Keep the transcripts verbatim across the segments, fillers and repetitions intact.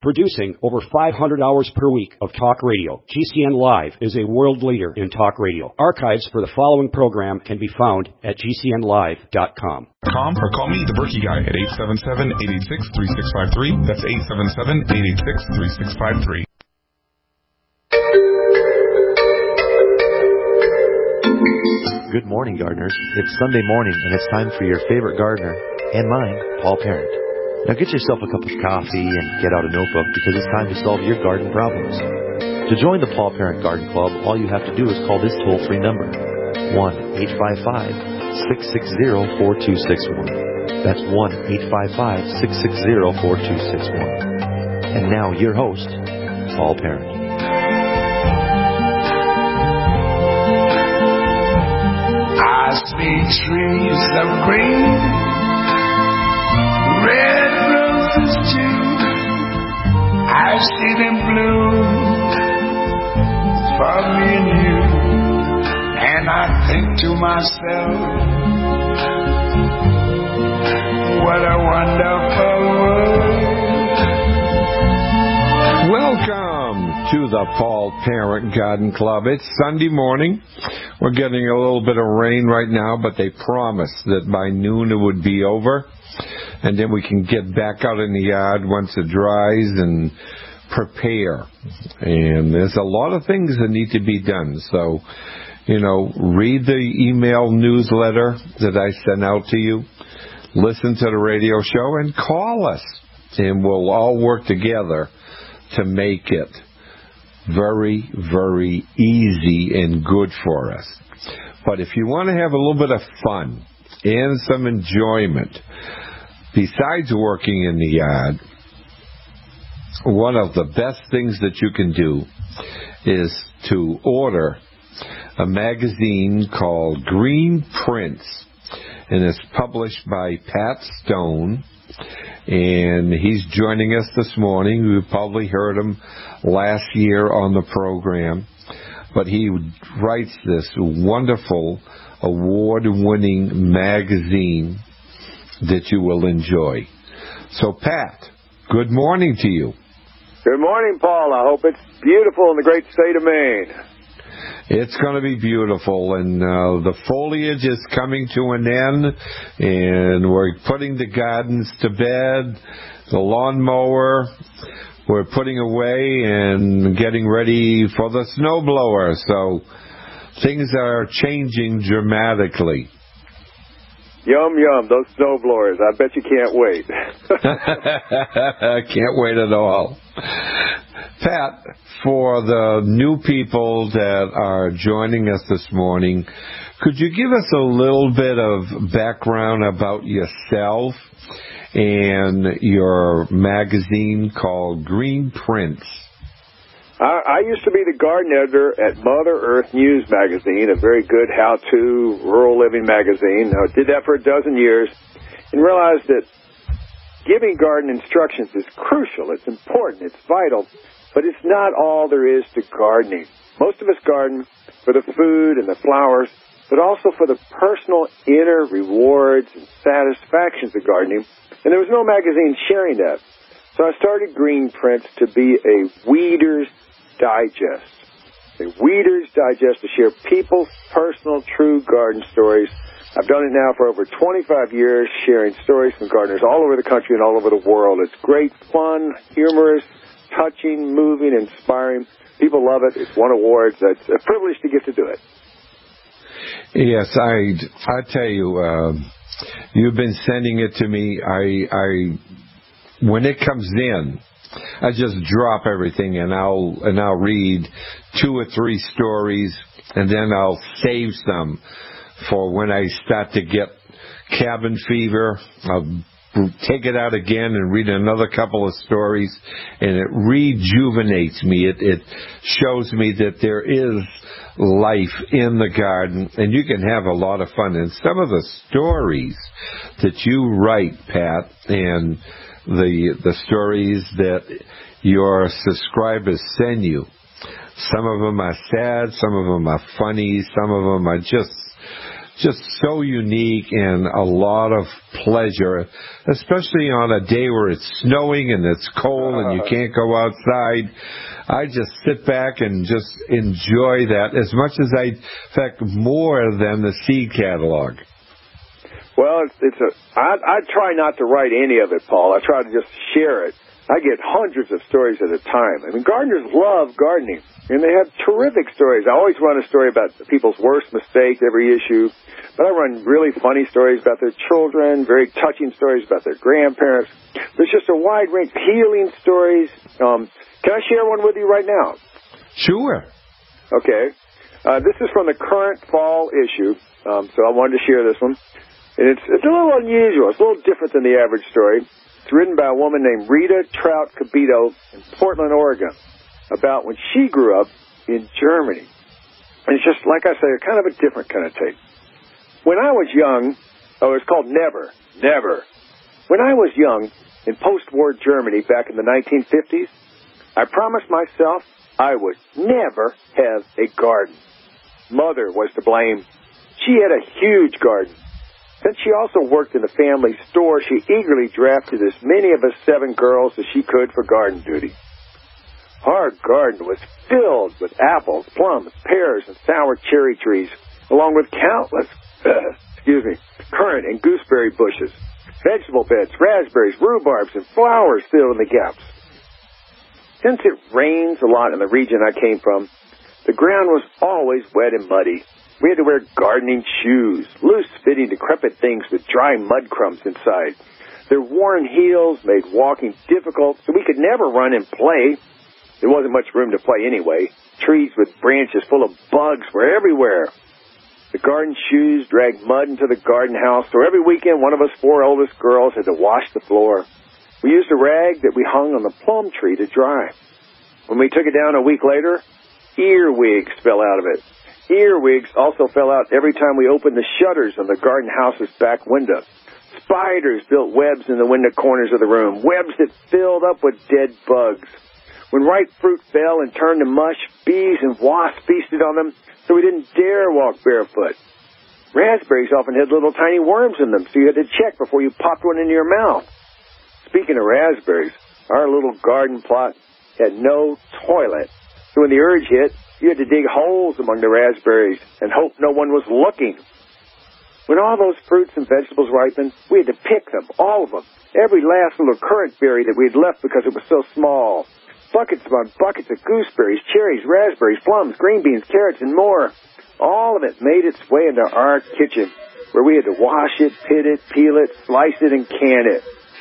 Producing over five hundred hours per week of talk radio, G C N Live is a world leader in talk radio. Archives for the following program can be found at G C N live dot com. Com or call me, the Berkey Guy, at eight seven seven, eight eight six, three six five three. That's eight seven seven, eight eight six, three six five three. Good morning, gardeners. It's Sunday morning, and it's time for your favorite gardener, and mine, Paul Parent. Now get yourself a cup of coffee and get out a notebook, because it's time to solve your garden problems. To join the Paul Parent Garden Club, all you have to do is call this toll-free number, one eight five five, six six zero, four two six one. That's one eight five five, six six zero, four two six one. And now, your host, Paul Parent. I see trees of green, red roses too. I see them bloom for me and you. And I think to myself, what a wonderful world. Welcome to the Paul Parent Garden Club. It's Sunday morning. We're getting a little bit of rain right now, but they promised that by noon it would be over, and then we can get back out in the yard once it dries and prepare. And there's a lot of things that need to be done. So, you know, read the email newsletter that I send out to you, listen to the radio show, and call us, and we'll all work together to make it very, very easy and good for us. But if you want to have a little bit of fun and some enjoyment, besides working in the yard, one of the best things that you can do is to order a magazine called Green Prints, and it's published by Pat Stone, and he's joining us this morning. You probably heard him last year on the program, but he writes this wonderful award-winning magazine that you will enjoy. So, Pat, good morning to you. Good morning, Paul. I hope it's beautiful in the great state of Maine. It's going to be beautiful, and uh, the foliage is coming to an end, and we're putting the gardens to bed, the lawnmower we're putting away and getting ready for the snowblower. So things are changing dramatically. Yum, yum, those snowblowers. I bet you can't wait. Can't wait at all. Pat, for the new people that are joining us this morning, could you give us a little bit of background about yourself and your magazine called Green Prints? I, I used to be the garden editor at Mother Earth News magazine, a very good how-to rural living magazine. I did that for a dozen years and realized that giving garden instructions is crucial. It's important. It's vital. But it's not all there is to gardening. Most of us garden for the food and the flowers, but also for the personal inner rewards and satisfactions of gardening. And there was no magazine sharing that. So I started Green Prints to be a Weeder's Digest. A Weeder's Digest to share people's personal, true garden stories. I've done it now for over twenty-five years, sharing stories from gardeners all over the country and all over the world. It's great, fun, humorous, touching, moving, inspiring. People love it. It's won awards. It's a privilege to get to do it. Yes, I, I tell you, uh, you've been sending it to me. I, I, when it comes in, I just drop everything and I'll and I'll read two or three stories, and then I'll save some for when I start to get cabin fever. I'll take it out again and read another couple of stories, and it rejuvenates me. It, it shows me that there is life in the garden, and you can have a lot of fun. And some of the stories that you write, Pat, and the the stories that your subscribers send you, some of them are sad, some of them are funny, some of them are just just so unique and a lot of pleasure, especially on a day where it's snowing and it's cold and you can't go outside. I just sit back and just enjoy that as much as I, in fact, more than the seed catalog. Well, it's, it's a. I, I try not to write any of it, Paul. I try to just share it. I get hundreds of stories at a time. I mean, gardeners love gardening, and they have terrific stories. I always run a story about people's worst mistakes every issue, but I run really funny stories about their children, very touching stories about their grandparents. There's just a wide range of healing stories. Um, can I share one with you right now? Sure. Okay. Uh, this is from the current fall issue, um, so I wanted to share this one. And it's, it's a little unusual. It's a little different than the average story. It's written by a woman named Rita Trout Cabito in Portland, Oregon, about when she grew up in Germany. And it's just, like I say, a kind of a different kind of take. When I was young, oh, it's called Never, Never. When I was young, in post-war Germany back in the nineteen fifties, I promised myself I would never have a garden. Mother was to blame. She had a huge garden. Since she also worked in the family store, she eagerly drafted as many of us seven girls as she could for garden duty. Our garden was filled with apples, plums, pears, and sour cherry trees, along with countless, uh, excuse me, currant and gooseberry bushes, vegetable beds, raspberries, rhubarbs, and flowers filled in the gaps. Since it rains a lot in the region I came from, the ground was always wet and muddy. We had to wear gardening shoes, loose-fitting, decrepit things with dry mud crumbs inside. Their worn heels made walking difficult, so we could never run and play. There wasn't much room to play anyway. Trees with branches full of bugs were everywhere. The garden shoes dragged mud into the garden house, so every weekend one of us four oldest girls had to wash the floor. We used a rag that we hung on the plum tree to dry. When we took it down a week later, earwigs fell out of it. Earwigs also fell out every time we opened the shutters on the garden house's back window. Spiders built webs in the window corners of the room, webs that filled up with dead bugs. When ripe fruit fell and turned to mush, bees and wasps feasted on them, so we didn't dare walk barefoot. Raspberries often had little tiny worms in them, so you had to check before you popped one into your mouth. Speaking of raspberries, our little garden plot had no toilet, so when the urge hit, you had to dig holes among the raspberries and hope no one was looking. When all those fruits and vegetables ripened, we had to pick them, all of them, every last little currant berry that we had left because it was so small. Buckets upon buckets of gooseberries, cherries, raspberries, plums, green beans, carrots, and more. All of it made its way into our kitchen, where we had to wash it, pit it, peel it, slice it, and can it.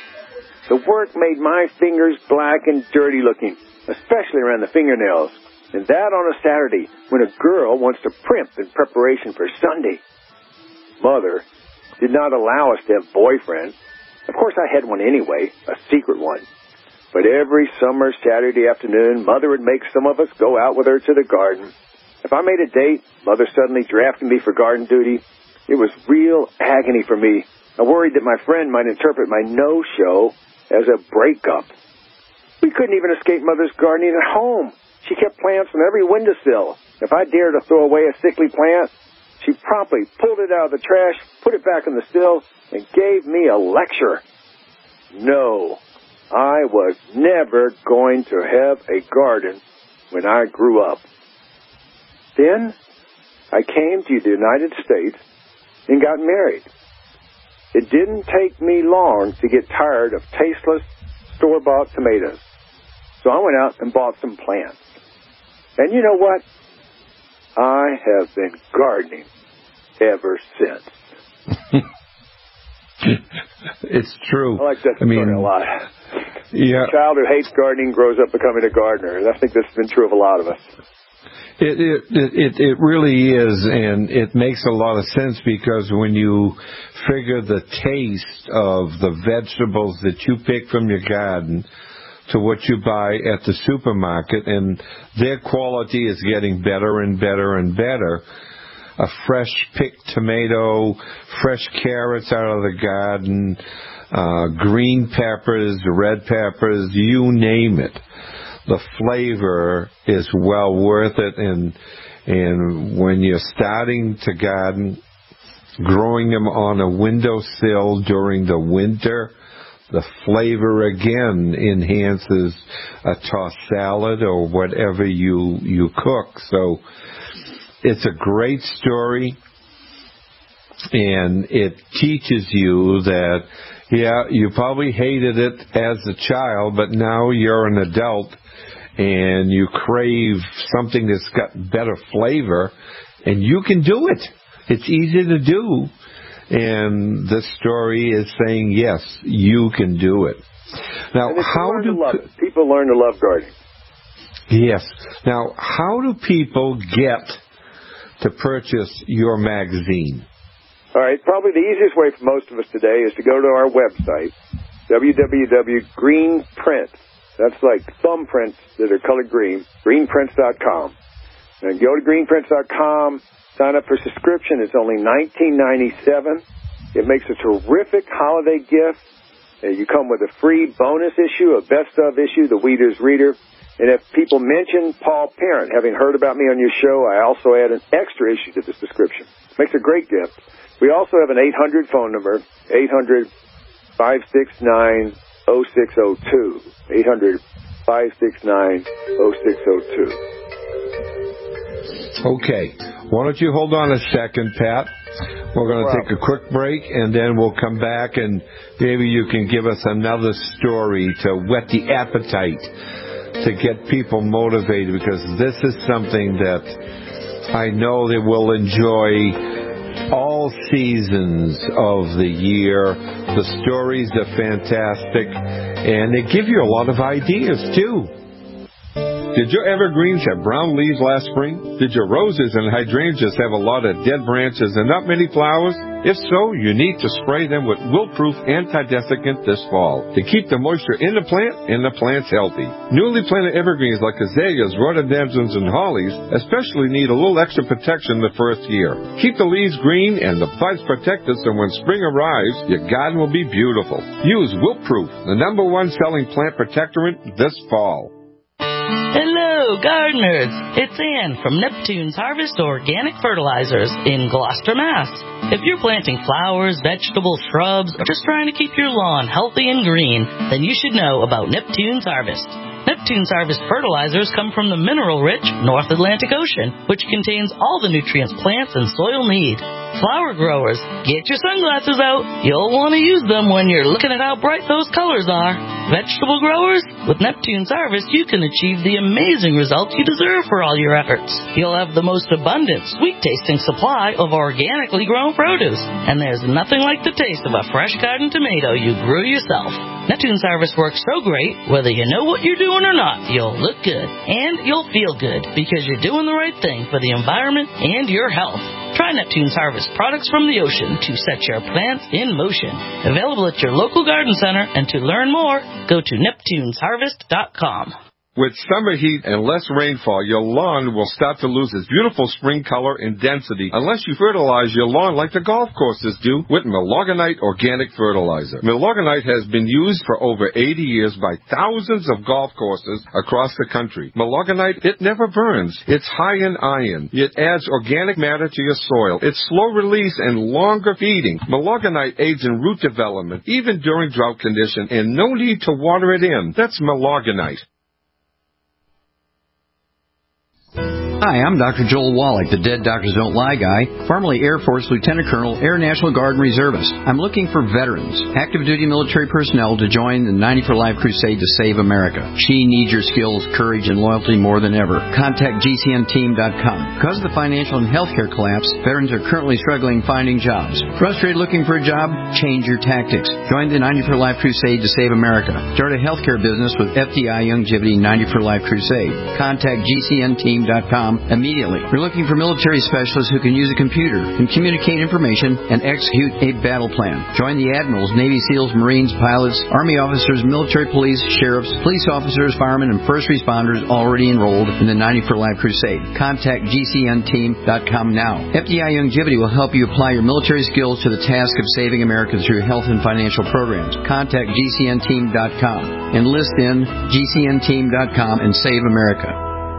The work made my fingers black and dirty looking, especially around the fingernails. And that on a Saturday when a girl wants to primp in preparation for Sunday. Mother did not allow us to have boyfriends. Of course, I had one anyway, a secret one. But every summer Saturday afternoon, Mother would make some of us go out with her to the garden. If I made a date, Mother suddenly drafted me for garden duty. It was real agony for me. I worried that my friend might interpret my no-show as a breakup. We couldn't even escape Mother's gardening at home. She kept plants on every windowsill. If I dared to throw away a sickly plant, she promptly pulled it out of the trash, put it back in the sill, and gave me a lecture. No, I was never going to have a garden when I grew up. Then I came to the United States and got married. It didn't take me long to get tired of tasteless, store-bought tomatoes. So I went out and bought some plants. And you know what? I have been gardening ever since. It's true. I like that I mean, story a lot. Yeah. A child who hates gardening grows up becoming a gardener. And I think that's been true of a lot of us. It, it it it really is, and it makes a lot of sense because when you figure the taste of the vegetables that you pick from your garden to what you buy at the supermarket, and their quality is getting better and better and better. A fresh picked tomato, fresh carrots out of the garden, uh, green peppers, red peppers, you name it. The flavor is well worth it, and and when you're starting to garden, growing them on a windowsill during the winter. The flavor, again, enhances a tossed salad or whatever you, you cook. So it's a great story, and it teaches you that, yeah, you probably hated it as a child, but now you're an adult and you crave something that's got better flavor, and you can do it. It's easy to do. And this story is saying, yes, you can do it. Now, how do pe- people learn to love gardening? Yes. Now, how do people get to purchase your magazine? All right, probably the easiest way for most of us today is to go to our website, w w w dot green print. That's like thumbprints that are colored green, green prints dot com. And go to green prints dot com. Sign up for subscription. It's only nineteen ninety-seven dollars. It makes a terrific holiday gift. Uh, you come with a free bonus issue, a best of issue, the Weeder's Reader. And if people mention Paul Parent, having heard about me on your show, I also add an extra issue to the subscription. Makes a great gift. We also have an eight hundred phone number, eight hundred, five six nine, oh six oh two, eight hundred, five six nine, oh six oh two. Okay. Why don't you hold on a second, Pat? We're going to take a quick break, and then we'll come back, and maybe you can give us another story to whet the appetite, to get people motivated, because this is something that I know they will enjoy all seasons of the year. The stories are fantastic, and they give you a lot of ideas, too. Did your evergreens have brown leaves last spring? Did your roses and hydrangeas have a lot of dead branches and not many flowers? If so, you need to spray them with wilt-proof anti-desiccant this fall to keep the moisture in the plant and the plants healthy. Newly planted evergreens like azaleas, rhododendrons, and hollies especially need a little extra protection the first year. Keep the leaves green and the buds protected so when spring arrives, your garden will be beautiful. Use Wilt-Proof, the number one selling plant protectorant this fall. Hello, gardeners! It's Ann from Neptune's Harvest Organic Fertilizers in Gloucester, Mass. If you're planting flowers, vegetables, shrubs, or just trying to keep your lawn healthy and green, then you should know about Neptune's Harvest. Neptune's Harvest fertilizers come from the mineral-rich North Atlantic Ocean, which contains all the nutrients plants and soil need. Flower growers, get your sunglasses out. You'll want to use them when you're looking at how bright those colors are. Vegetable growers, with Neptune's Harvest, you can achieve the amazing results you deserve for all your efforts. You'll have the most abundant, sweet-tasting supply of organically grown produce. And there's nothing like the taste of a fresh garden tomato you grew yourself. Neptune's Harvest works so great, whether you know what you're doing or not, you'll look good. And you'll feel good, because you're doing the right thing for the environment and your health. Try Neptune's Harvest products from the ocean to set your plants in motion. Available at your local garden center, and to learn more, go to neptunes harvest dot com. With summer heat and less rainfall, your lawn will start to lose its beautiful spring color and density unless you fertilize your lawn like the golf courses do with Milorganite Organic Fertilizer. Milorganite has been used for over eighty years by thousands of golf courses across the country. Milorganite, it never burns. It's high in iron. It adds organic matter to your soil. It's slow release and longer feeding. Milorganite aids in root development, even during drought condition, and no need to water it in. That's Milorganite. Hi, I'm Doctor Joel Wallach, the Dead Doctors Don't Lie guy, formerly Air Force Lieutenant Colonel, Air National Guard and Reservist. I'm looking for veterans, active duty military personnel to join the ninety for Life crusade to save America. She needs your skills, courage, and loyalty more than ever. Contact G C N team dot com. Because of the financial and healthcare collapse, veterans are currently struggling finding jobs. Frustrated looking for a job? Change your tactics. Join the ninety for Life crusade to save America. Start a healthcare business with F D I Longevity ninety for Life crusade. Contact G C N team dot com immediately. We're looking for military specialists who can use a computer and communicate information and execute a battle plan. Join the admirals, Navy SEALs, Marines, pilots, Army officers, military police, sheriffs, police officers, firemen, and first responders already enrolled in the ninety for Life crusade. Contact G C N team dot com now. F D I Longevity will help you apply your military skills to the task of saving America through health and financial programs. Contact G C N team dot com. Enlist in G C N team dot com and save America.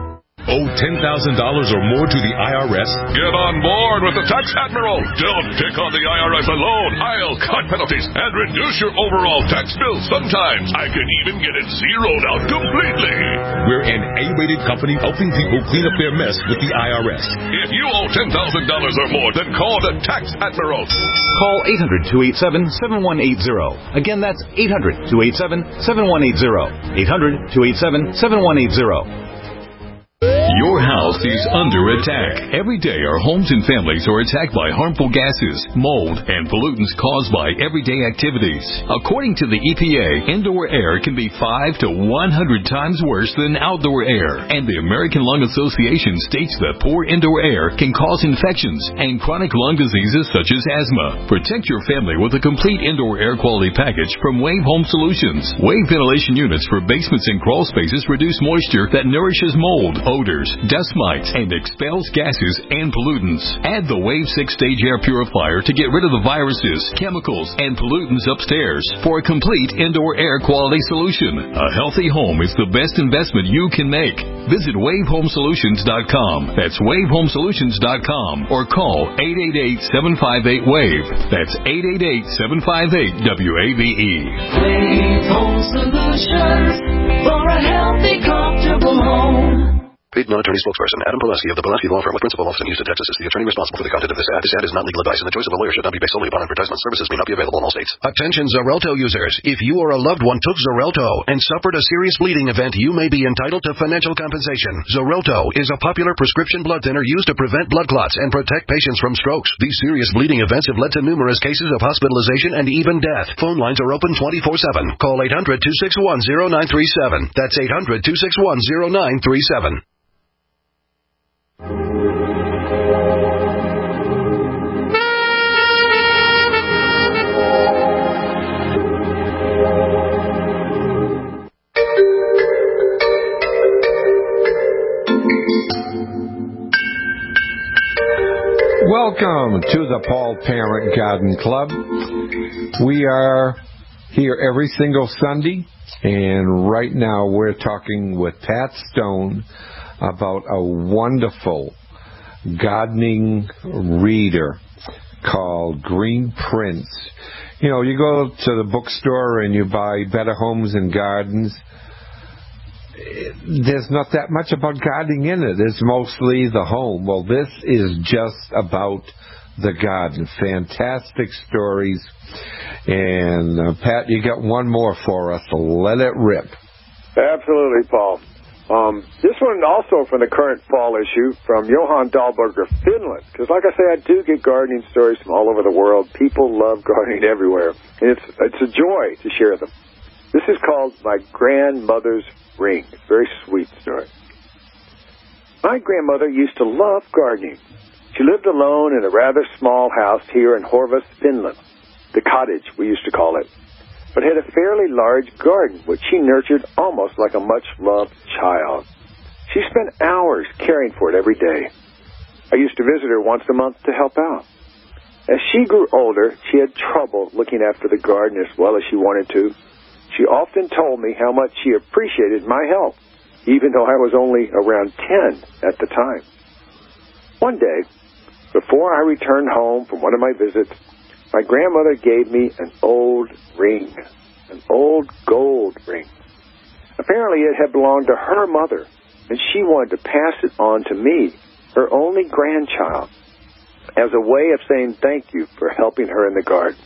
Owe ten thousand dollars or more to the I R S? Get on board with the Tax Admiral. Don't pick on the I R S alone. I'll cut penalties and reduce your overall tax bill. Sometimes I can even get it zeroed out completely. We're an A-rated company helping people clean up their mess with the I R S. If you owe ten thousand dollars or more, then call the Tax Admiral. Call eight hundred, two eight seven, seven one eight zero. Again, that's eight hundred, two eight seven, seven one eight zero. eight hundred, two eight seven, seven one eight zero. Your house is under attack. Every day our homes and families are attacked by harmful gases, mold, and pollutants caused by everyday activities. According to the E P A, indoor air can be five to one hundred times worse than outdoor air. And the American Lung Association states that poor indoor air can cause infections and chronic lung diseases such as asthma. Protect your family with a complete indoor air quality package from Wave Home Solutions. Wave ventilation units for basements and crawl spaces reduce moisture that nourishes mold, odors, dust mites, and expels gases and pollutants. Add the Wave six-stage air purifier to get rid of the viruses, chemicals, and pollutants upstairs for a complete indoor air quality solution. A healthy home is the best investment you can make. Visit wave home solutions dot com. That's wave home solutions dot com or call eight eight eight, seven five eight, WAVE. That's eight eight eight, seven five eight, W A V E. Wave Home Solutions for a healthy, comfortable home. Paid non-attorney spokesperson Adam Pulaski of the Pulaski Law Firm with principal office in Houston, Texas is the attorney responsible for the content of this ad. This ad is not legal advice, and the choice of a lawyer should not be based solely upon advertisement. Services may not be available in all states. Attention Xarelto users. If you or a loved one took Xarelto and suffered a serious bleeding event, you may be entitled to financial compensation. Xarelto is a popular prescription blood thinner used to prevent blood clots and protect patients from strokes. These serious bleeding events have led to numerous cases of hospitalization and even death. Phone lines are open twenty-four seven. Call eight hundred, two six one, zero nine three seven. That's eight hundred, two six one, zero nine three seven. Welcome to the Paul Parent Garden Club. We are here every single Sunday, and right now we're talking with Pat Stone about a wonderful gardening reader called Green Prince. You know, you go to the bookstore and you buy Better Homes and Gardens. There's not that much about gardening in it. It's mostly the home. Well, this is just about the garden. Fantastic stories. And, uh, Pat, you got one more for us, so let it rip. Absolutely, Paul. Um, this one also from the current fall issue from Johan Dahlberger, Finland. Because like I say, I do get gardening stories from all over the world. People love gardening everywhere. And it's, it's a joy to share them. This is called My Grandmother's Ring. It's a very sweet story. My grandmother used to love gardening. She lived alone in a rather small house here in Horvas, Finland. The cottage, we used to call it. But had a fairly large garden, which she nurtured almost like a much-loved child. She spent hours caring for it every day. I used to visit her once a month to help out. As she grew older, she had trouble looking after the garden as well as she wanted to. She often told me how much she appreciated my help, even though I was only around ten at the time. One day, before I returned home from one of my visits, my grandmother gave me an old ring, an old gold ring. Apparently it had belonged to her mother, and she wanted to pass it on to me, her only grandchild, as a way of saying thank you for helping her in the garden.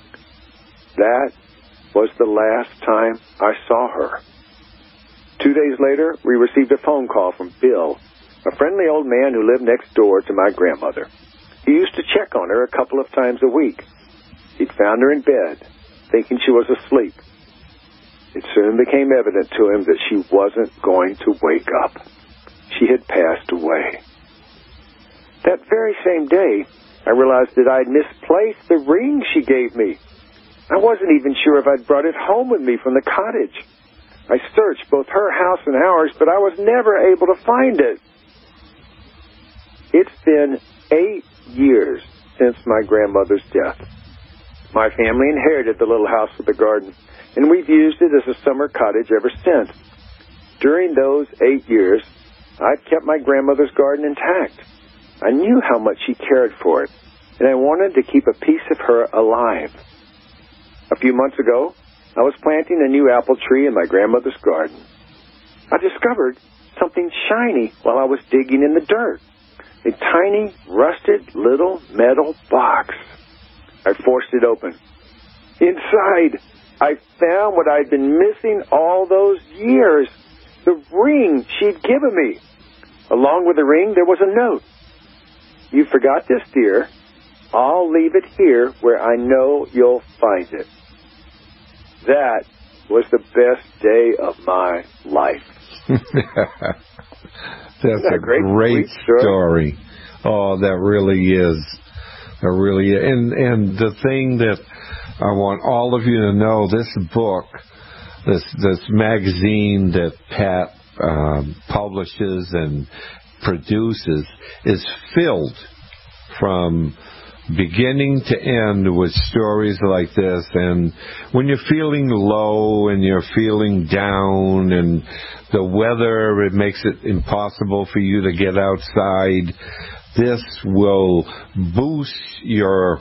That was the last time I saw her. Two days later, we received a phone call from Bill, a friendly old man who lived next door to my grandmother. He used to check on her a couple of times a week. He'd found her in bed, thinking she was asleep. It soon became evident to him that she wasn't going to wake up. She had passed away. That very same day, I realized that I'd misplaced the ring she gave me. I wasn't even sure if I'd brought it home with me from the cottage. I searched both her house and ours, but I was never able to find it. It's been eight years since my grandmother's death. My family inherited the little house with the garden, and we've used it as a summer cottage ever since. During those eight years, I'd kept my grandmother's garden intact. I knew how much she cared for it, and I wanted to keep a piece of her alive. A few months ago, I was planting a new apple tree in my grandmother's garden. I discovered something shiny while I was digging in the dirt. A tiny, rusted little metal box. I forced it open. Inside, I found what I'd been missing all those years. The ring she'd given me. Along with the ring, there was a note. You forgot this, dear. I'll leave it here where I know you'll find it. That was the best day of my life. That's a, a great, great story? story. Oh, that really is. That really is. And, and the thing that I want all of you to know, this book, this this magazine that Pat um, publishes and produces is filled from beginning to end with stories like this. And when you're feeling low and you're feeling down and the weather, it makes it impossible for you to get outside, this will boost your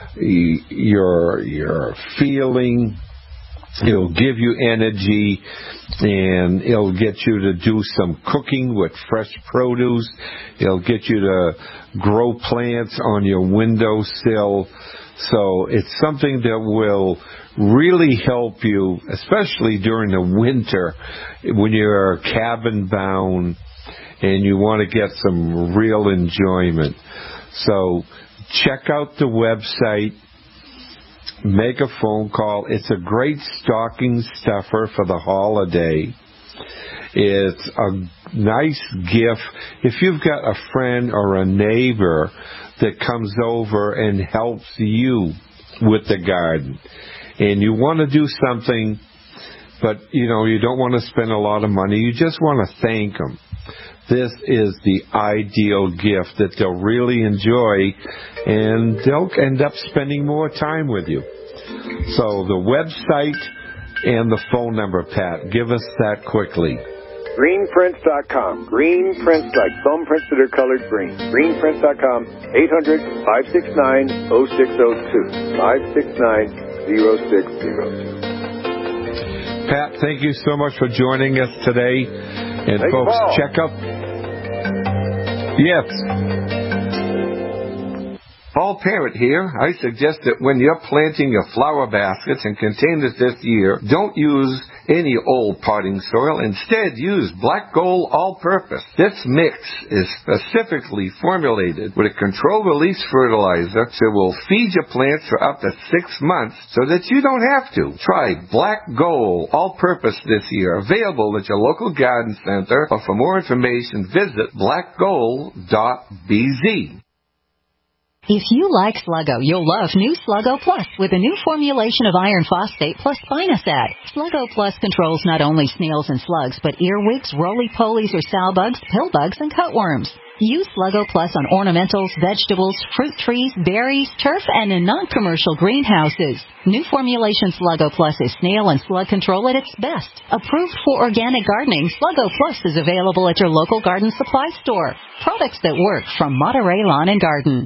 your your feeling. It'll give you energy, and it'll get you to do some cooking with fresh produce. It'll get you to grow plants on your windowsill. So it's something that will really help you, especially during the winter when you're cabin bound and you want to get some real enjoyment. So check out the website. Make a phone call. It's a great stocking stuffer for the holiday. It's a nice gift. If you've got a friend or a neighbor that comes over and helps you with the garden, and you want to do something, but you know you don't want to spend a lot of money, you just want to thank them, this is the ideal gift that they'll really enjoy, and they'll end up spending more time with you. So the website and the phone number, Pat, give us that quickly. green prints dot com. Green prints, like thumbprints that are colored green. green prints dot com. eight hundred, five six nine, oh six oh two. five six nine, oh six oh two. Pat, thank you so much for joining us today. And thank folks, you, check out... Yes. Paul Parent here. I suggest that when you're planting your flower baskets and containers this year, don't use any old potting soil. Instead, use Black Gold All-Purpose. This mix is specifically formulated with a controlled-release fertilizer that will feed your plants for up to six months so that you don't have to. Try Black Gold All-Purpose this year. Available at your local garden center. Or for more information, visit black gold dot b z. If you like Sluggo, you'll love new Sluggo Plus with a new formulation of iron phosphate plus spinosad. Sluggo Plus controls not only snails and slugs, but earwigs, roly-polies or sow bugs, pill bugs, and cutworms. Use Sluggo Plus on ornamentals, vegetables, fruit trees, berries, turf, and in non-commercial greenhouses. New formulation Sluggo Plus is snail and slug control at its best. Approved for organic gardening, Sluggo Plus is available at your local garden supply store. Products that work from Monterey Lawn and Garden.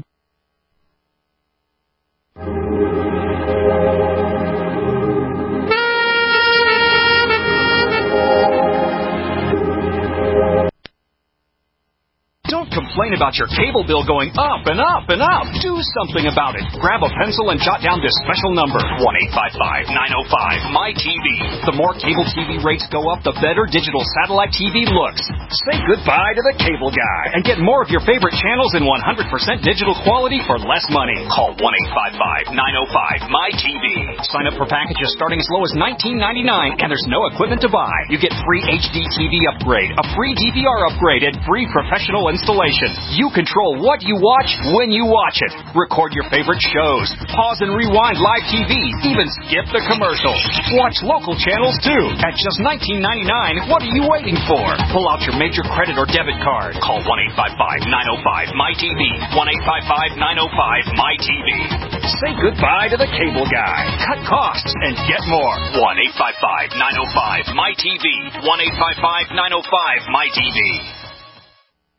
Don't complain about your cable bill going up and up and up. Do something about it. Grab a pencil and jot down this special number, one eight five five, nine oh five, M Y T V. The more cable T V rates go up, the better digital satellite T V looks. Say goodbye to the cable guy and get more of your favorite channels in one hundred percent digital quality for less money. Call one eight five five, nine oh five, M Y T V. Sign up for packages starting as low as nineteen ninety-nine, and there's no equipment to buy. You get free H D T V upgrade, a free D V R upgrade, and free professional installation. You control what you watch when you watch it. Record your favorite shows. Pause and rewind live T V. Even skip the commercials. Watch local channels too. At just nineteen ninety-nine, what are you waiting for? Pull out your major credit or debit card. Call one eight five five, nine oh five, M Y T V. one eight five five, nine oh five, M Y T V. Say goodbye to the cable guy. Cut costs and get more. one eight five five, nine oh five, M Y T V. one eight five five, nine oh five, M Y T V.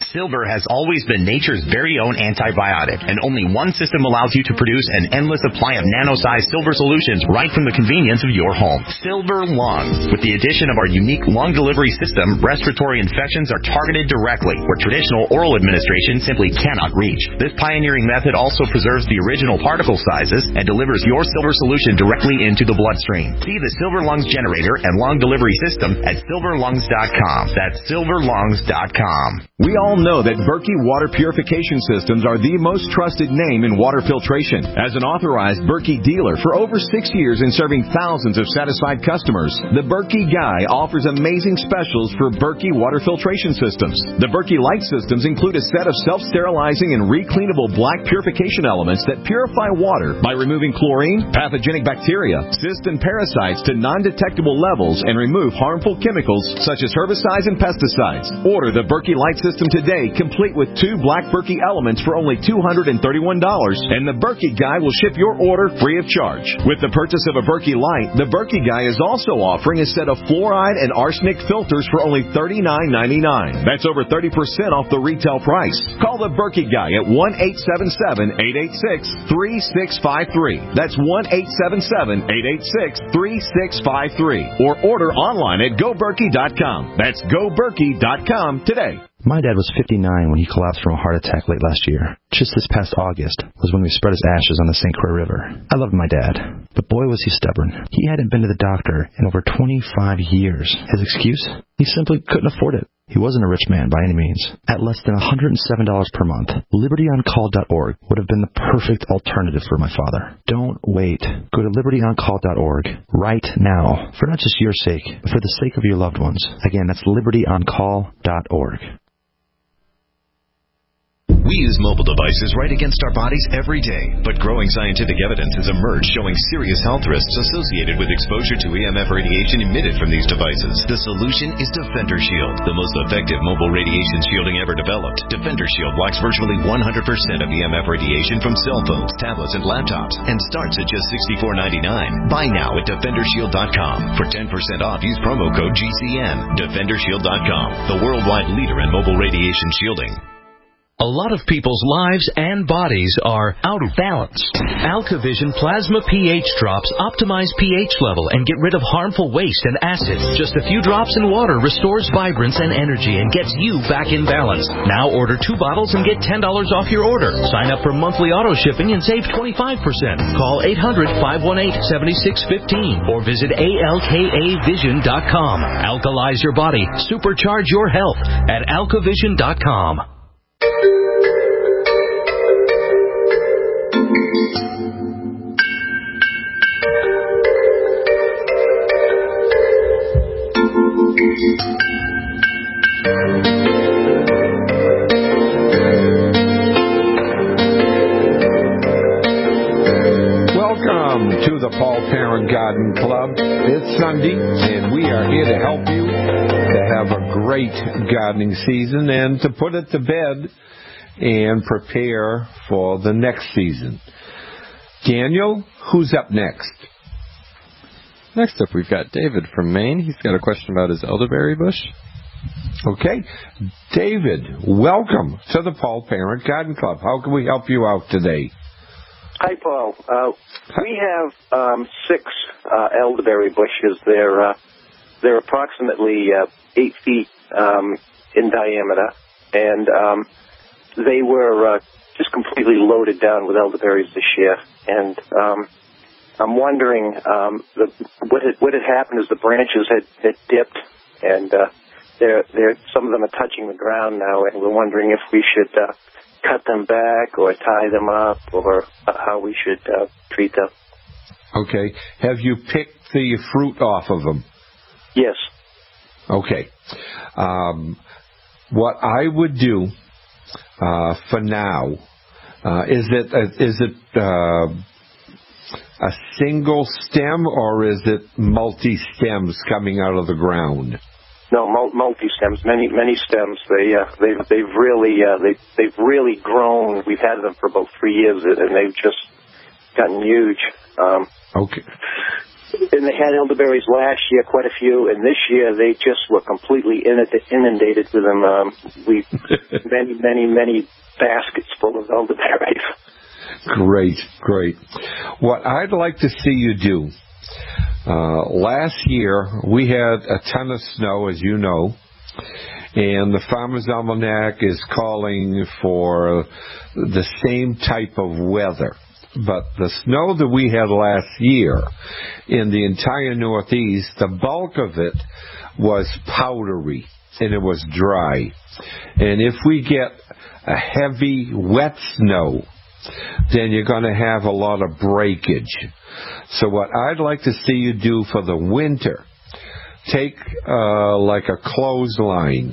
Silver has always been nature's very own antibiotic, and only one system allows you to produce an endless supply of nano-sized silver solutions right from the convenience of your home. Silver Lungs. With the addition of our unique lung delivery system, respiratory infections are targeted directly, where traditional oral administration simply cannot reach. This pioneering method also preserves the original particle sizes and delivers your silver solution directly into the bloodstream. See the Silver Lungs generator and lung delivery system at silver lungs dot com. That's silver lungs dot com. We all know that Berkey Water Purification Systems are the most trusted name in water filtration. As an authorized Berkey dealer for over six years and serving thousands of satisfied customers, the Berkey Guy offers amazing specials for Berkey Water Filtration Systems. The Berkey Light Systems include a set of self-sterilizing and recleanable black purification elements that purify water by removing chlorine, pathogenic bacteria, cysts, and parasites to non-detectable levels and remove harmful chemicals such as herbicides and pesticides. Order the Berkey Light System today, complete with two black Berkey elements for only two hundred thirty-one dollars, and the Berkey Guy will ship your order free of charge. With the purchase of a Berkey Light, the Berkey Guy is also offering a set of fluoride and arsenic filters for only thirty-nine ninety-nine. That's over thirty percent off the retail price. Call the Berkey Guy at one eight seven seven, eight eight six, three six five three. That's one eight seven seven, eight eight six, three six five three. Or order online at go berkey dot com. That's go berkey dot com today. My dad was fifty-nine when he collapsed from a heart attack late last year. Just this past August was when we spread his ashes on the Saint Croix River. I loved my dad, but boy was he stubborn. He hadn't been to the doctor in over twenty-five years. His excuse? He simply couldn't afford it. He wasn't a rich man by any means. At less than one hundred seven dollars per month, liberty on call dot org would have been the perfect alternative for my father. Don't wait. Go to liberty on call dot org right now, for not just your sake, but for the sake of your loved ones. Again, that's liberty on call dot org. We use mobile devices right against our bodies every day, but growing scientific evidence has emerged showing serious health risks associated with exposure to E M F radiation emitted from these devices. The solution is Defender Shield, the most effective mobile radiation shielding ever developed. Defender Shield blocks virtually one hundred percent of E M F radiation from cell phones, tablets, and laptops, and starts at just sixty-four ninety-nine. Buy now at defender shield dot com. For ten percent off, use promo code G C N. defender shield dot com, the worldwide leader in mobile radiation shielding. A lot of people's lives and bodies are out of balance. AlkaVision Plasma pH drops optimize pH level and get rid of harmful waste and acids. Just a few drops in water restores vibrance and energy and gets you back in balance. Now order two bottles and get ten dollars off your order. Sign up for monthly auto shipping and save twenty-five percent. Call eight hundred, five one eight, seven six one five or visit A L K A vision dot com. Alkalize your body. Supercharge your health at alka vision dot com. Welcome to the Paul Parent Garden Club. It's Sunday, and we are here to help you to have a great gardening season and to put it to bed and prepare for the next season. Daniel, who's up next? Next up, we've got David from Maine. He's got a question about his elderberry bush. Okay. David, welcome to the Paul Parent Garden Club. How can we help you out today? Hi, Paul. Uh, we have um, six uh, elderberry bushes. They're, uh, they're approximately uh, eight feet um, in diameter, and um, they were uh, just completely loaded down with elderberries this year. And um, I'm wondering, um, the, what, had, what had happened is the branches had, had dipped, and uh, they're, they're, some of them are touching the ground now, and we're wondering if we should uh, cut them back or tie them up, or uh, how we should uh, treat them. Okay. Have you picked the fruit off of them? Yes. Okay. Um, what I would do uh, for now uh, is it uh, is it uh, a single stem, or is it multi stems coming out of the ground? No, multi stems, many many stems. They uh, they've they've really uh, they they've really grown. We've had them for about three years, and they've just gotten huge. Um, okay. and they had elderberries last year, quite a few, and this year they just were completely inundated with them. Um, we many, many, many baskets full of elderberries. Great, great. What I'd like to see you do, uh, last year we had a ton of snow, as you know, and the Farmer's Almanac is calling for the same type of weather. But the snow that we had last year in the entire Northeast, the bulk of it was powdery and it was dry. And if we get a heavy, wet snow, then you're going to have a lot of breakage. So what I'd like to see you do for the winter, take uh, like a clothesline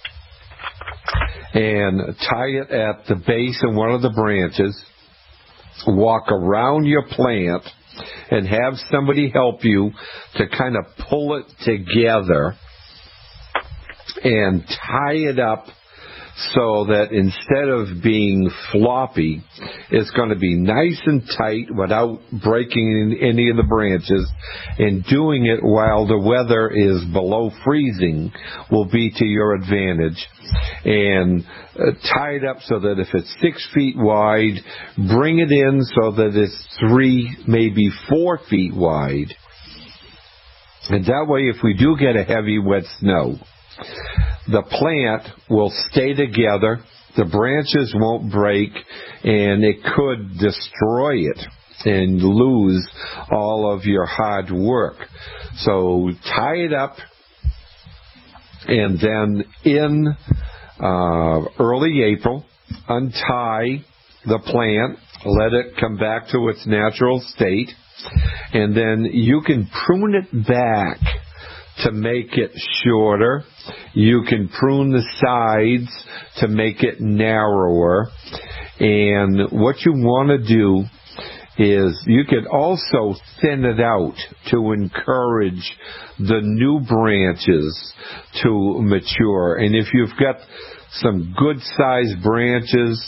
and tie it at the base of one of the branches, walk around your plant and have somebody help you to kind of pull it together and tie it up so that instead of being floppy, it's going to be nice and tight without breaking any of the branches, and doing it while the weather is below freezing will be to your advantage. And uh, tie it up so that if it's six feet wide, bring it in so that it's three, maybe four feet wide. And that way, if we do get a heavy, wet snow, the plant will stay together, the branches won't break, and it could destroy it and lose all of your hard work. So tie it up, and then in uh, early April, untie the plant, let it come back to its natural state, and then you can prune it back to make it shorter. You can prune the sides to make it narrower. And what you want to do is you can also thin it out to encourage the new branches to mature. And if you've got some good sized branches,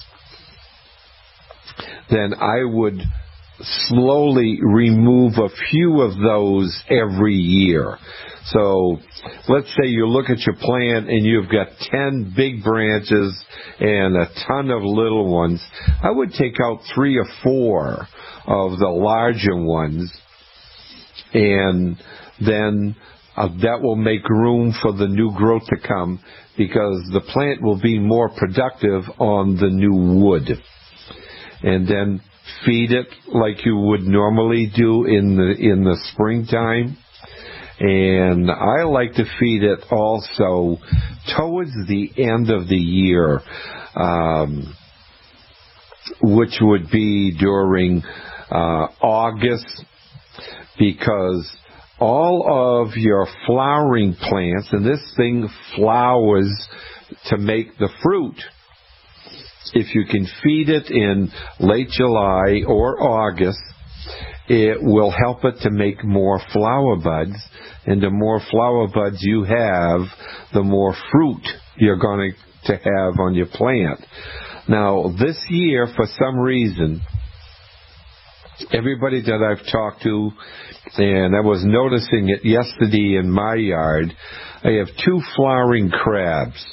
then I would slowly remove a few of those every year. So let's say you look at your plant and you've got ten big branches and a ton of little ones. I would take out three or four of the larger ones, and then uh, that will make room for the new growth to come, because the plant will be more productive on the new wood. And then feed it like you would normally do in the in the springtime. And I like to feed it also towards the end of the year, um, which would be during uh, August, because all of your flowering plants, and this thing flowers to make the fruit, if you can feed it in late July or August, it will help it to make more flower buds. And the more flower buds you have, the more fruit you're going to have on your plant. Now, this year, for some reason, everybody that I've talked to, and I was noticing it yesterday in my yard, I have two flowering crabs.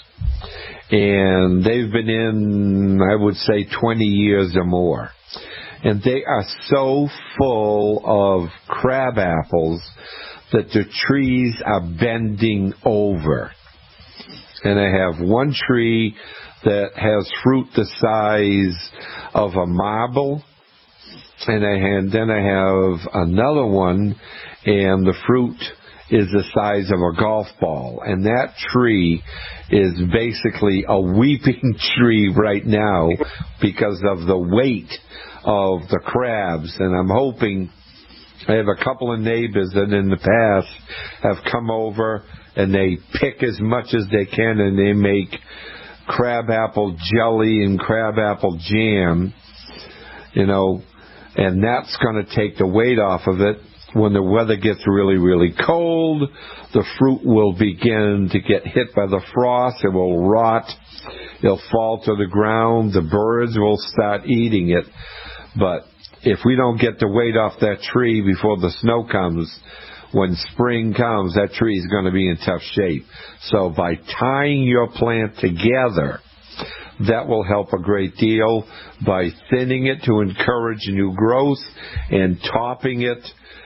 And they've been in, I would say, twenty years or more. And they are so full of crab apples that the trees are bending over. And I have one tree that has fruit the size of a marble, and, I, and then I have another one, and the fruit is the size of a golf ball. And that tree is basically a weeping tree right now because of the weight of the crabs. And I'm hoping, I have a couple of neighbors that in the past have come over and they pick as much as they can and they make crab apple jelly and crab apple jam, you know, and that's going to take the weight off of it. When the weather gets really, really cold, the fruit will begin to get hit by the frost. It will rot. It'll fall to the ground. The birds will start eating it. But if we don't get the weight off that tree before the snow comes, when spring comes, that tree is going to be in tough shape. So by tying your plant together, that will help a great deal. By thinning it to encourage new growth and topping it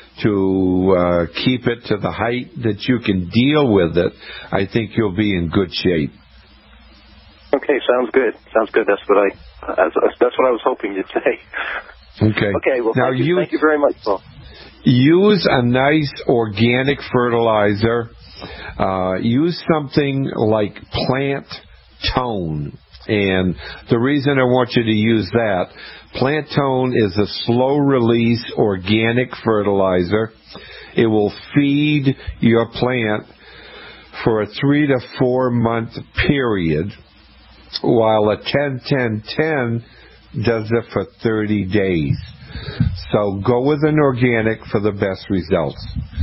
to uh, keep it to the height that you can deal with it, I think you'll be in good shape. Okay, sounds good. Sounds good. That's what I uh, that's what I was hoping you'd say. Okay. Okay. Well, now thank you, you thank you very much, Paul. Use a nice organic fertilizer. Uh, use something like Plant Tone. And the reason I want you to use that, Plant Tone is a slow-release organic fertilizer. It will feed your plant for a three to four month period, while a ten ten ten does it for thirty days. So go with an organic for the best results.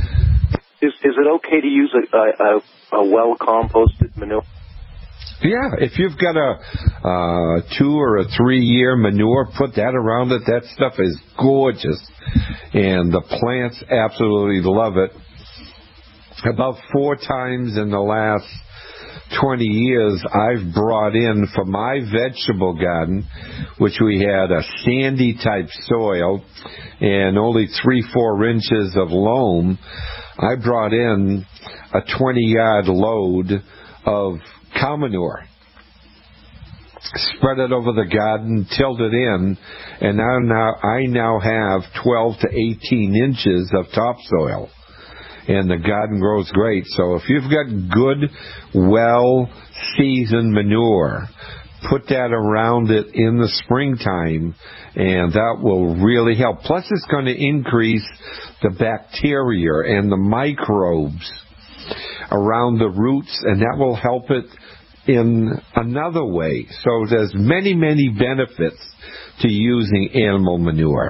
Is is it okay to use a, a, a well-composted manure? Yeah, if you've got a uh, two or a three-year manure, put that around it. That stuff is gorgeous, and the plants absolutely love it. About four times in the last twenty years, I've brought in for my vegetable garden, which we had a sandy-type soil and only three, four inches of loam, I brought in a twenty-yard load of cow manure, spread it over the garden, tilled it in, and now, now I now have twelve to eighteen inches of topsoil, and the garden grows great. So if you've got good, well-seasoned manure, put that around it in the springtime, and that will really help. Plus, it's going to increase the bacteria and the microbes around the roots, and that will help it in another way. So there's many, many benefits to using animal manure.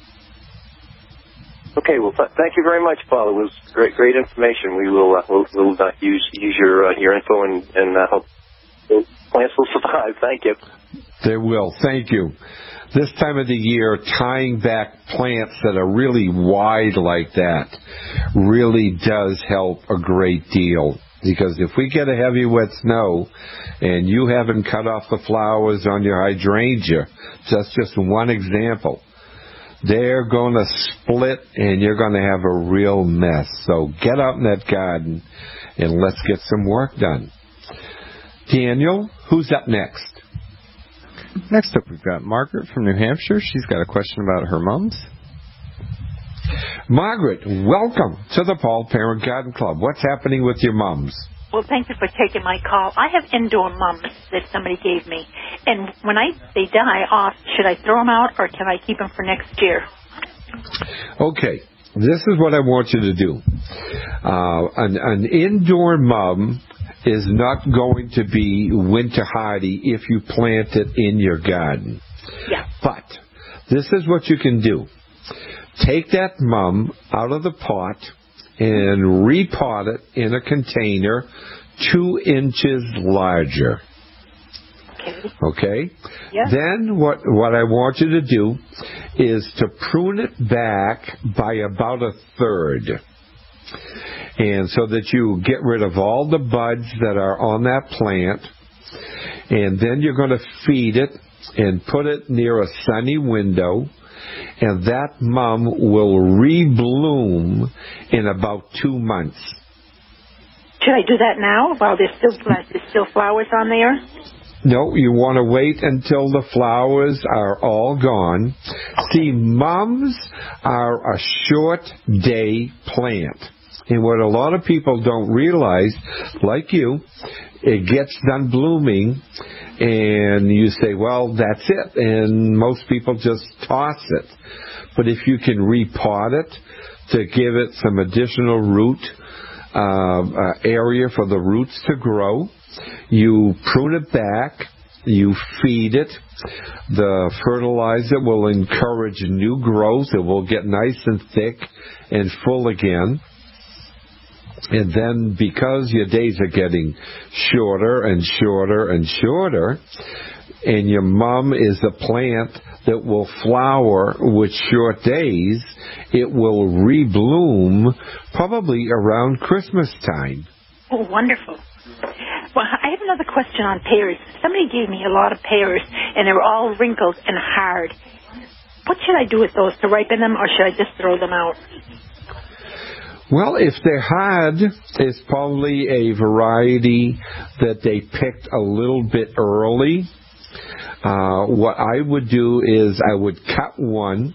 Okay, well, th- thank you very much, Paul. It was great, great information. We will, uh, we'll, we'll uh, use use your uh, your info and, and uh, hope plants will survive. Thank you. They will. Thank you. This time of the year, tying back plants that are really wide like that really does help a great deal. Because if we get a heavy wet snow and you haven't cut off the flowers on your hydrangea, that's just one example, they're going to split and you're going to have a real mess. So get out in that garden and let's get some work done. Daniel, who's up next? Next up, we've got Margaret from New Hampshire. She's got a question about her mums. Margaret, welcome to the Paul Parent Garden Club. What's happening with your mums? Well, thank you for taking my call. I have indoor mums that somebody gave me, and when I they die off, should I throw them out or can I keep them for next year? Okay, this is what I want you to do. Uh, an, an indoor mum is not going to be winter hardy if you plant it in your garden. Yeah. But this is what you can do. Take that mum out of the pot and repot it in a container two inches larger. Okay. Okay? Yeah. Then what, what I want you to do is to prune it back by about a third. And so that you get rid of all the buds that are on that plant. And then you're going to feed it and put it near a sunny window. And that mum will rebloom in about two months. Should I do that now while there's still there's still flowers on there? No, you want to wait until the flowers are all gone. See, mums are a short day plant. And what a lot of people don't realize, like you, it gets done blooming and you say, well, that's it. And most people just toss it. But if you can repot it to give it some additional root uh, uh, area for the roots to grow, you prune it back, you feed it. The fertilizer will encourage new growth. It will get nice and thick and full again. And then because your days are getting shorter and shorter and shorter, and your mom is a plant that will flower with short days, it will rebloom probably around Christmas time. Oh, wonderful. Well, I have another question on pears. Somebody gave me a lot of pears, and they were all wrinkled and hard. What should I do with those, to ripen them, or should I just throw them out? Well, if they're hard, it's probably a variety that they picked a little bit early. Uh, what I would do is I would cut one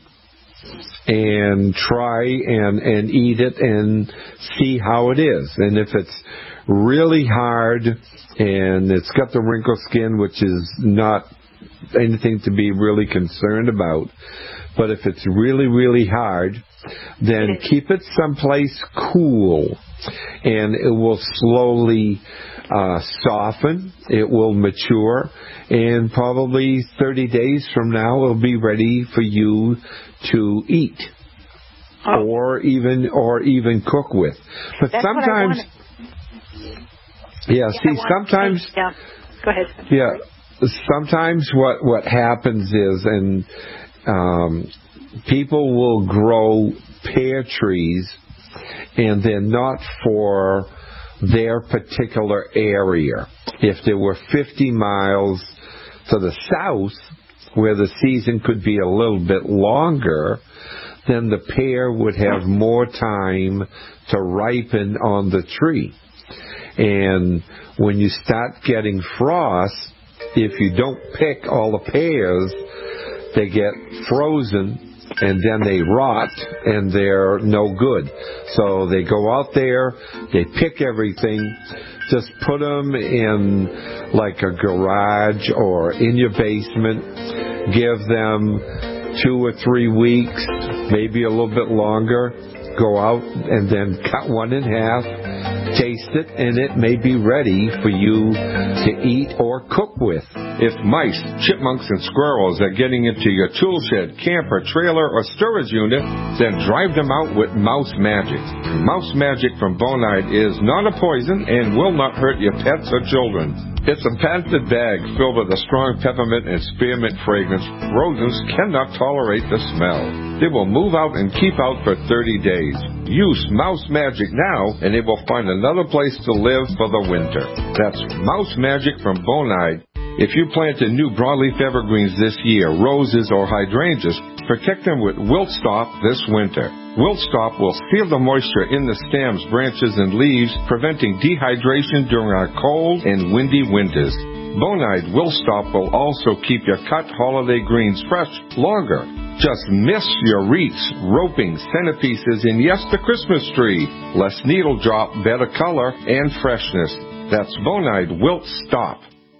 and try and, and eat it and see how it is. And if it's really hard and it's got the wrinkle skin, which is not anything to be really concerned about, but if it's really, really hard, then keep it someplace cool, and it will slowly uh, soften, it will mature, and probably thirty days from now it'll be ready for you to eat, oh. or even or even cook with. But That's sometimes, yeah, if see, sometimes, to, yeah. Go ahead. Yeah, sometimes what what happens is, and um, people will grow pear trees, and they're not for their particular area. If there were fifty miles to the south, where the season could be a little bit longer, then the pear would have more time to ripen on the tree. And when you start getting frost, if you don't pick all the pears, they get frozen, and then they rot, and they're no good. So they go out there, they pick everything, just put them in like a garage or in your basement, give them two or three weeks, maybe a little bit longer, go out and then cut one in half, taste it, and it may be ready for you to eat or cook with. If mice, chipmunks, and squirrels are getting into your tool shed, camper, trailer, or storage unit, then drive them out with Mouse Magic. Mouse Magic from Bonide is not a poison and will not hurt your pets or children. It's a patented bag filled with a strong peppermint and spearmint fragrance. Rodents cannot tolerate the smell. They will move out and keep out for thirty days. Use Mouse Magic now, and they will find another place to live for the winter. That's Mouse Magic from Bonide. If you planted new broadleaf evergreens this year, roses or hydrangeas, protect them with Wilt Stop this winter. Wilt Stop will seal the moisture in the stems, branches, and leaves, preventing dehydration during our cold and windy winters. Bonide Wilt Stop will also keep your cut holiday greens fresh longer. Just miss your wreaths, roping, centerpieces, and yes, the Christmas tree. Less needle drop, better color, and freshness. That's Bonide Wilt Stop.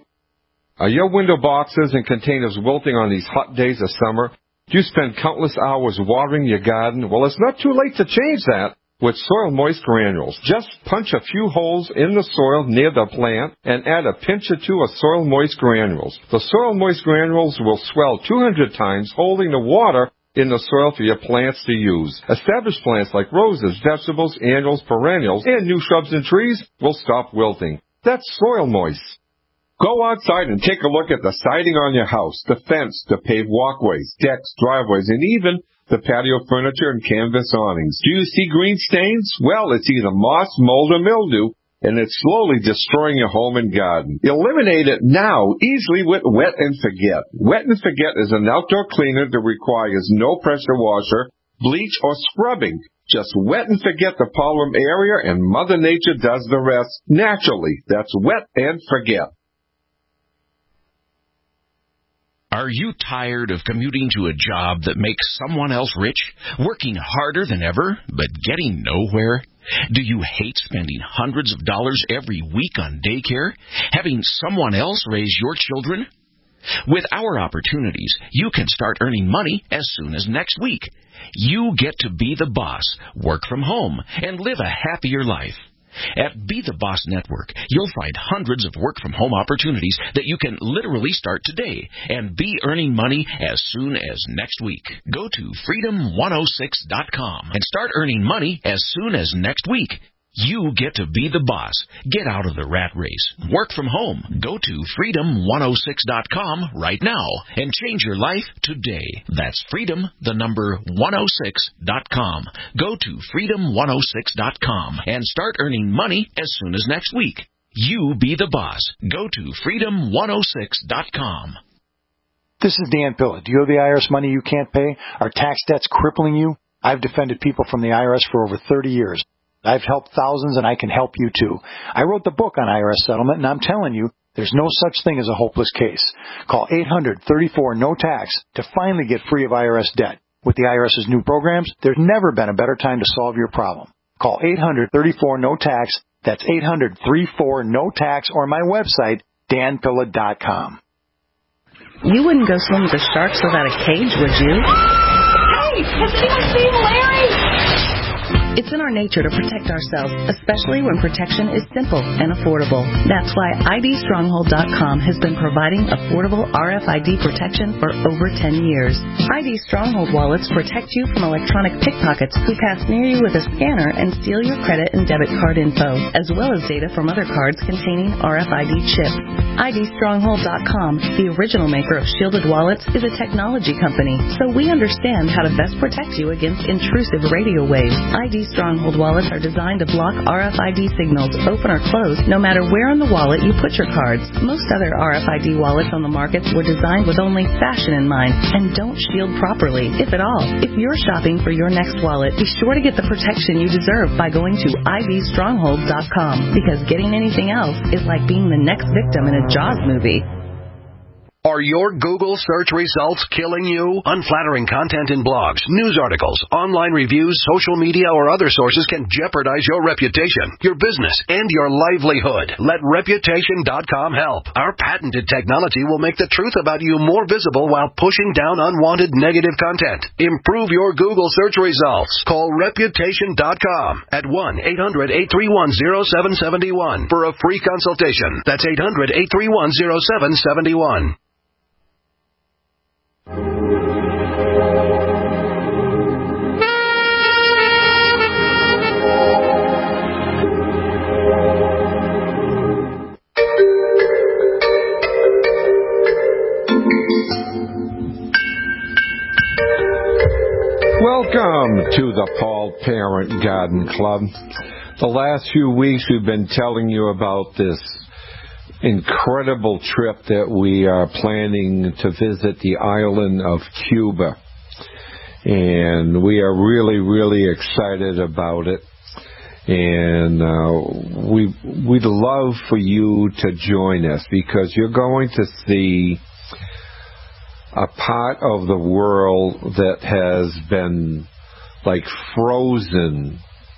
Are your window boxes and containers wilting on these hot days of summer? Do you spend countless hours watering your garden? Well, it's not too late to change that with Soil Moist Granules. Just punch a few holes in the soil near the plant and add a pinch or two of Soil Moist Granules. The Soil Moist Granules will swell two hundred times, holding the water in the soil for your plants to use. Established plants like roses, vegetables, annuals, perennials, and new shrubs and trees will stop wilting. That's Soil Moist. Go outside and take a look at the siding on your house, the fence, the paved walkways, decks, driveways, and even the patio furniture and canvas awnings. Do you see green stains? Well, it's either moss, mold, or mildew, and it's slowly destroying your home and garden. Eliminate it now easily with Wet and Forget. Wet and Forget is an outdoor cleaner that requires no pressure washer, bleach, or scrubbing. Just wet and forget the problem area, and Mother Nature does the rest naturally. That's Wet and Forget. Are you tired of commuting to a job that makes someone else rich, working harder than ever, but getting nowhere? Do you hate spending hundreds of dollars every week on daycare, having someone else raise your children? With our opportunities, you can start earning money as soon as next week. You get to be the boss, work from home, and live a happier life. At Be the Boss Network, you'll find hundreds of work-from-home opportunities that you can literally start today and be earning money as soon as next week. Go to freedom one oh six dot com and start earning money as soon as next week. You get to be the boss. Get out of the rat race. Work from home. Go to freedom one oh six dot com right now and change your life today. That's freedom, the number one oh six dot com. Go to freedom one oh six dot com and start earning money as soon as next week. You be the boss. Go to freedom one oh six dot com. This is Dan Pilla. Do you owe the I R S money you can't pay? Are tax debts crippling you? I've defended people from the I R S for over thirty years. I've helped thousands, and I can help you, too. I wrote the book on I R S settlement, and I'm telling you, there's no such thing as a hopeless case. Call eight hundred thirty-four no tax to finally get free of I R S debt. With the IRS's new programs, there's never been a better time to solve your problem. Call eight hundred thirty-four no tax. That's eight hundred thirty-four no tax, or my website, dan pilla dot com. You wouldn't go swim with the sharks without a cage, would you? Hey, has anyone seen Larry? It's in our nature to protect ourselves, especially when protection is simple and affordable. That's why I D stronghold dot com has been providing affordable R F I D protection for over ten years. I D Stronghold wallets protect you from electronic pickpockets who pass near you with a scanner and steal your credit and debit card info, as well as data from other cards containing R F I D chips. I D stronghold dot com, the original maker of shielded wallets, is a technology company, so we understand how to best protect you against intrusive radio waves. I D Stronghold wallets are designed to block R F I D signals, open or close, no matter where in the wallet you put your cards. Most other R F I D wallets on the market were designed with only fashion in mind and don't shield properly, if at all. If you're shopping for your next wallet, be sure to get the protection you deserve by going to I D stronghold dot com, because getting anything else is like being the next victim in a Jaws movie. Are your Google search results killing you? Unflattering content in blogs, news articles, online reviews, social media, or other sources can jeopardize your reputation, your business, and your livelihood. Let reputation dot com help. Our patented technology will make the truth about you more visible while pushing down unwanted negative content. Improve your Google search results. Call reputation dot com at one eight hundred eight three one oh seven seven one for a free consultation. That's eight hundred eight three one oh seven seven one. Welcome to the Paul Parent Garden Club. The last few weeks we've been telling you about this incredible trip that we are planning to visit the island of Cuba. And we are really, really excited about it. And uh, we, we'd love for you to join us, because you're going to see a part of the world that has been like frozen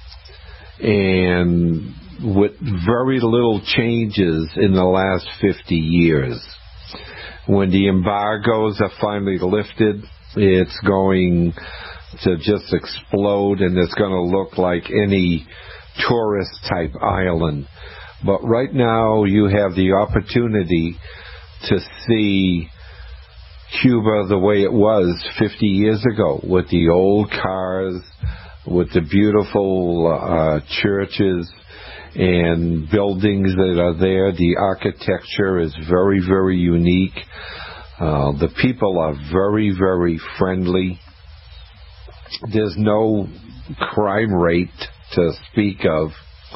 and with very little changes in the last fifty years. When the embargoes are finally lifted, it's going to just explode, and it's going to look like any tourist type island. But right now you have the opportunity to see Cuba the way it was fifty years ago, with the old cars, with the beautiful uh, churches and buildings that are there. The architecture is very, very unique. Uh, the people are very, very friendly. There's no crime rate to speak of.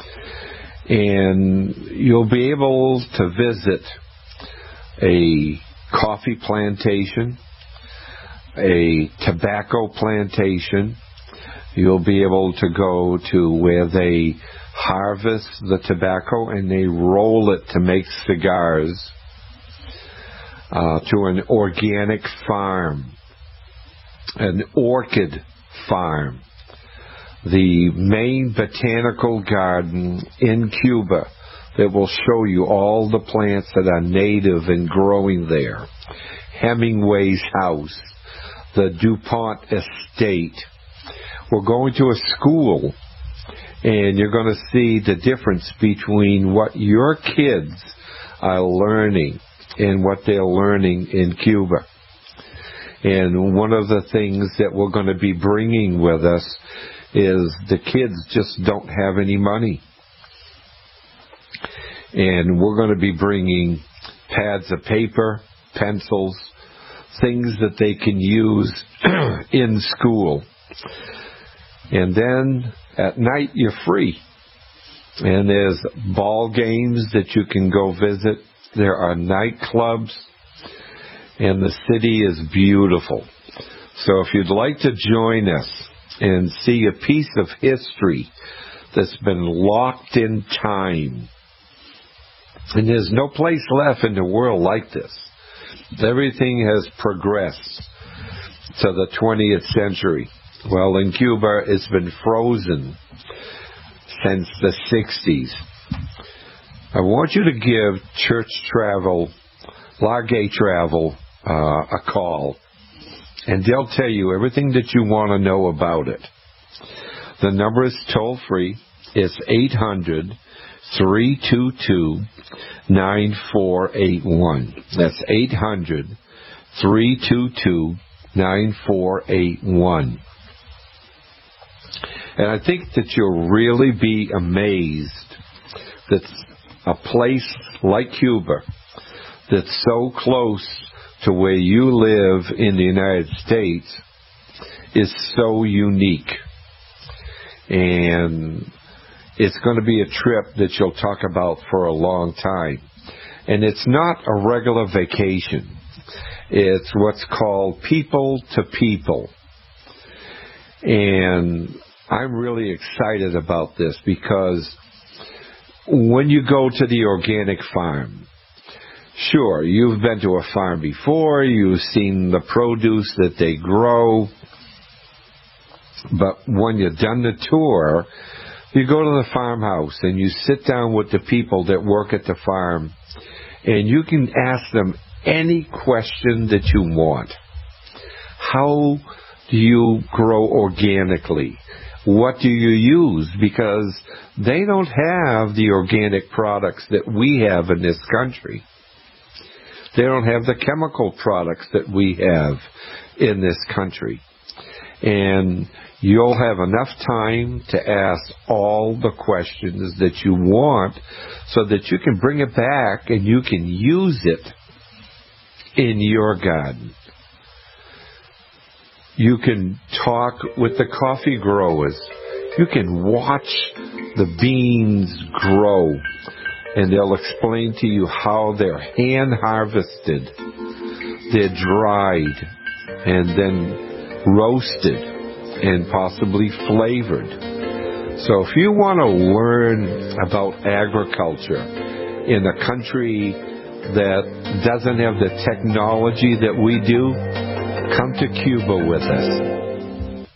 And you'll be able to visit a coffee plantation, a tobacco plantation. You'll be able to go to where they harvest the tobacco and they roll it to make cigars, uh, to an organic farm, an orchid farm, the main botanical garden in Cuba that will show you all the plants that are native and growing there, Hemingway's house, the DuPont estate. We're going to a school, and you're going to see the difference between what your kids are learning and what they're learning in Cuba. And one of the things that we're going to be bringing with us is the kids just don't have any money. And we're going to be bringing pads of paper, pencils, things that they can use in school. And then at night you're free. And there's ball games that you can go visit. There are nightclubs. And the city is beautiful. So if you'd like to join us and see a piece of history that's been locked in time, and there's no place left in the world like this. Everything has progressed to the twentieth century. Well, in Cuba, it's been frozen since the sixties. I want you to give Church Travel, Largay Travel, uh, a call, and they'll tell you everything that you want to know about it. The number is toll free. It's eight hundred, three two two, nine four eight one. That's eight hundred, three two two, nine four eight one. And I think that you'll really be amazed that a place like Cuba that's so close to where you live in the United States is so unique. And it's going to be a trip that you'll talk about for a long time. And it's not a regular vacation. It's what's called people to people. And I'm really excited about this because when you go to the organic farm, sure, you've been to a farm before, you've seen the produce that they grow, but when you've done the tour, you go to the farmhouse and you sit down with the people that work at the farm, and you can ask them any question that you want. How do you grow organically? What do you use? Because they don't have the organic products that we have in this country. They don't have the chemical products that we have in this country. And you'll have enough time to ask all the questions that you want so that you can bring it back and you can use it in your garden. You can talk with the coffee growers. You can watch the beans grow, and they'll explain to you how they're hand harvested, they're dried, and then roasted, and possibly flavored. So if you want to learn about agriculture in a country that doesn't have the technology that we do, come to Cuba with us.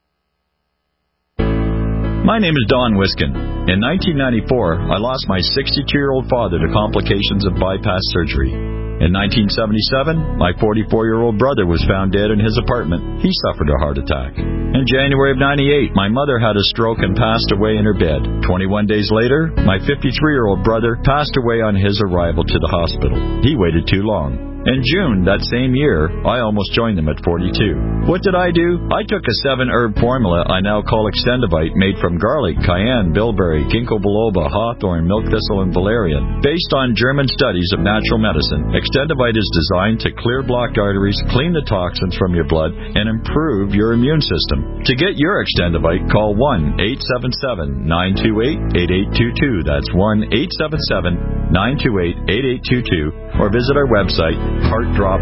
My name is Don Wiskin. In nineteen ninety-four, I lost my sixty-two-year-old father to complications of bypass surgery. In nineteen seventy-seven, my forty-four-year-old brother was found dead in his apartment. He suffered a heart attack. In January of ninety-eight, my mother had a stroke and passed away in her bed. twenty-one days later, my fifty-three-year-old brother passed away on his arrival to the hospital. He waited too long. In June that same year, I almost joined them at forty-two. What did I do? I took a seven-herb formula I now call Extendivite, made from garlic, cayenne, bilberry, ginkgo biloba, hawthorn, milk thistle, and valerian. Based on German studies of natural medicine, Extendivite is designed to clear blocked arteries, clean the toxins from your blood, and improve your immune system. To get your Extendivite, call one eight seven seven, nine two eight, eight eight two two. That's one eight seven seven, nine two eight, eight eight two two. Or visit our website, heart drop